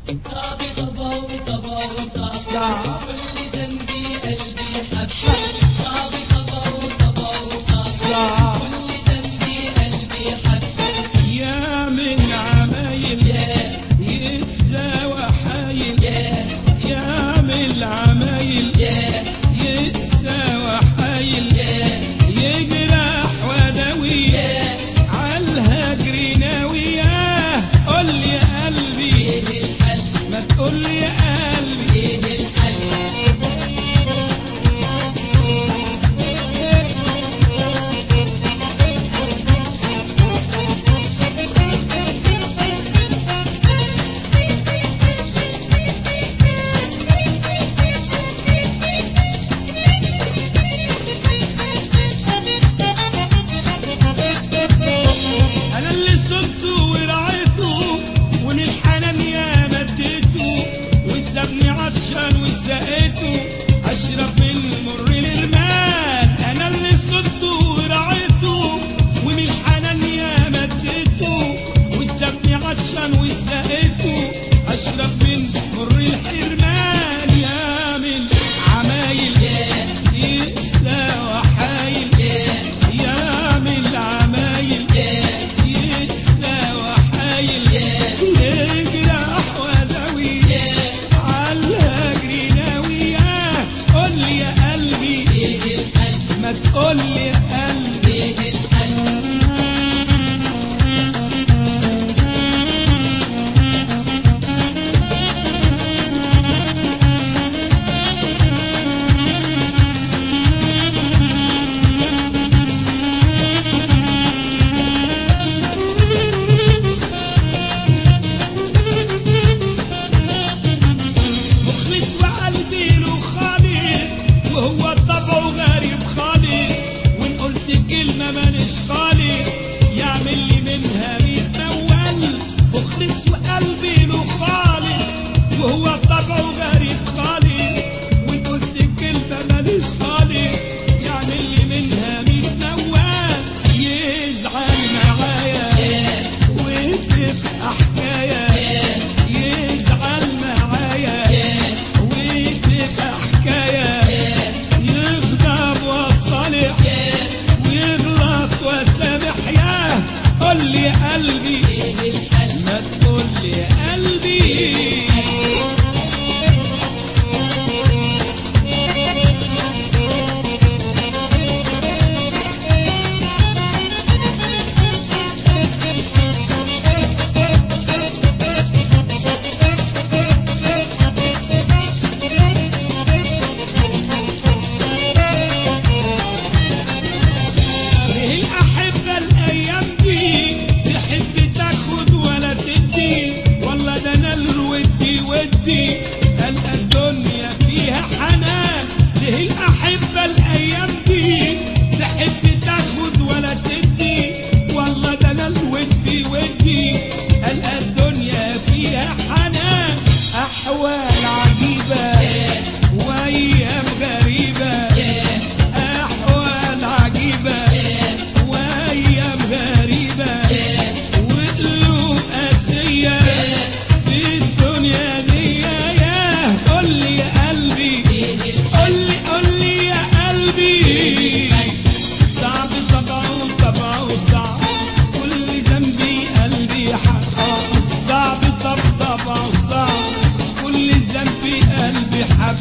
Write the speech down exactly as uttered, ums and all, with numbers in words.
صعب كل ذنبي قلبي حب صعب صعب طبع وطبع صعب كل ذنبي قلبي حب يا من عمايل يا يتساوى حايل يا يا من العمايل يا يتساوى حايل يا يجرح وداوي عالهجر ناوي ياه قول لي يا قلبي ايه الحل ما تقول لي يا قلبي ايه الحل انا اللي صدته ورعيته ومن الحنان يا مديته وسابني عطشان وسقيته اشرب من مر الرمان انا اللي صدته ورعيته ومن الحنان يا مديته وسابني عطشان وسقيته اشرب من مر الحرمان يا من عمايل يتساوى حايل يا من العمايل يتساوى حايل يجرح وداوي عالهجر ناوي ياه قول لي يا قلبي ايه الحل ما تقول لي يا قلبي ايه الحل مخلص وقلبي له خالص وهو طبعه غريب خالص وان قلت كلمة مانيش خالص يعمل لي منها ميت موال مخلص وقلبي له خالص وهو طبعه غريب خالص وان قلت كلمة مانيش خالص يعمل لي منها ميت موال يزعل معايا وتبقى حكاية يزعل معايا وتبقى حكاية يغضب وصالح ويغلط وسامح ياه قول لي يا قلبي ايه الحل ما تقول لي يا قلبي ليه الأحبة الأيام دي تحب تاخد ولا تدي والله ده أنا الودي ودي ألقى الدنيا فيها حنان ليه الأحبة الأيام دي تحب تاخد ولا تدي والله ده أنا الودي ودي ألقى الدنيا فيها حنان أحوال عجيبة وأيام غريبة أحوال عجيبة وأيام غريبة وقلوب قاسية في الدنيا دي ياه قول لي يا قلبي قول لي قول لي يا قلبي صعب طبعه طبعه صعب كل ذنبي قلبي حق صعب طب طبعه صعب كل ذنبي قلبي حب